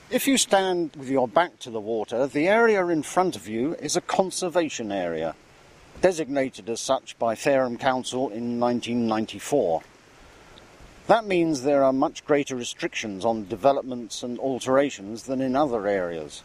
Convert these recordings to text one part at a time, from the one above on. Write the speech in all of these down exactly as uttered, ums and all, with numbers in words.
If you stand with your back to the water, the area in front of you is a conservation area, designated as such by Fareham Council in nineteen ninety-four. That means there are much greater restrictions on developments and alterations than in other areas.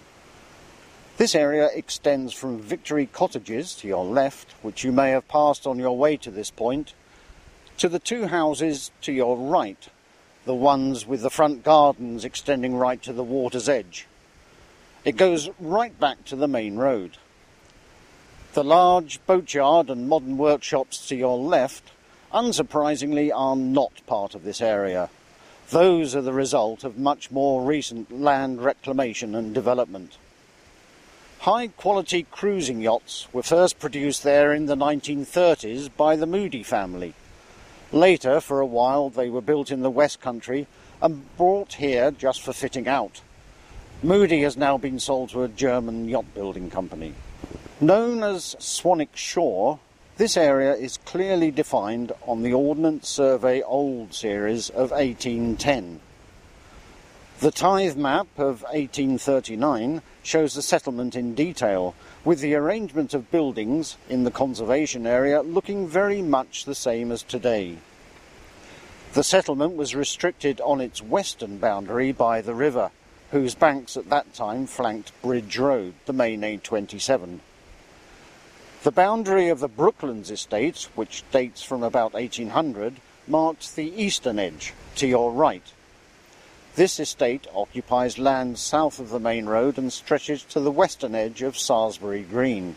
This area extends from Victory Cottages to your left, which you may have passed on your way to this point, to the two houses to your right, the ones with the front gardens extending right to the water's edge. It goes right back to the main road. The large boatyard and modern workshops to your left, unsurprisingly, are not part of this area. Those are the result of much more recent land reclamation and development. High-quality cruising yachts were first produced there in the nineteen thirties by the Moody family. Later, for a while, they were built in the West Country and brought here just for fitting out. Moody has now been sold to a German yacht building company. Known as Swanwick Shore, this area is clearly defined on the Ordnance Survey Old series of eighteen ten. The tithe map of eighteen thirty-nine shows the settlement in detail, with the arrangement of buildings in the conservation area looking very much the same as today. The settlement was restricted on its western boundary by the river, whose banks at that time flanked Bridge Road, the main A twenty-seven. The boundary of the Brooklands estate, which dates from about eighteen hundred, marks the eastern edge, to your right. This estate occupies land south of the main road and stretches to the western edge of Sarsbury Green.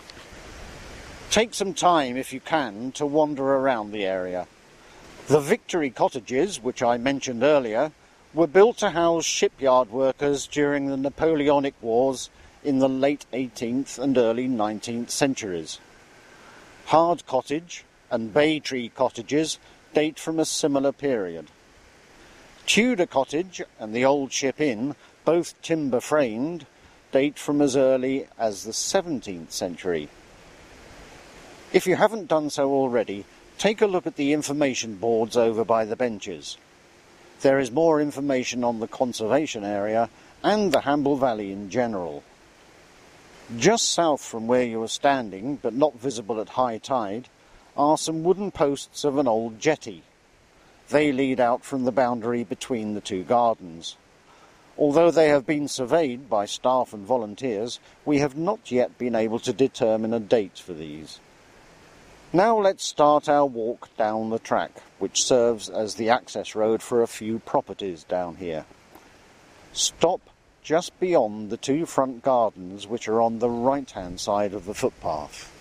Take some time, if you can, to wander around the area. The Victory Cottages, which I mentioned earlier, were built to house shipyard workers during the Napoleonic Wars in the late eighteenth and early nineteenth centuries. Hard Cottage and Bay Tree Cottages date from a similar period. Tudor Cottage and the Old Ship Inn, both timber-framed, date from as early as the seventeenth century. If you haven't done so already, take a look at the information boards over by the benches. There is more information on the conservation area and the Hamble Valley in general. Just south from where you are standing, but not visible at high tide, are some wooden posts of an old jetty. They lead out from the boundary between the two gardens. Although they have been surveyed by staff and volunteers, we have not yet been able to determine a date for these. Now let's start our walk down the track, which serves as the access road for a few properties down here. Stop just beyond the two front gardens, which are on the right-hand side of the footpath.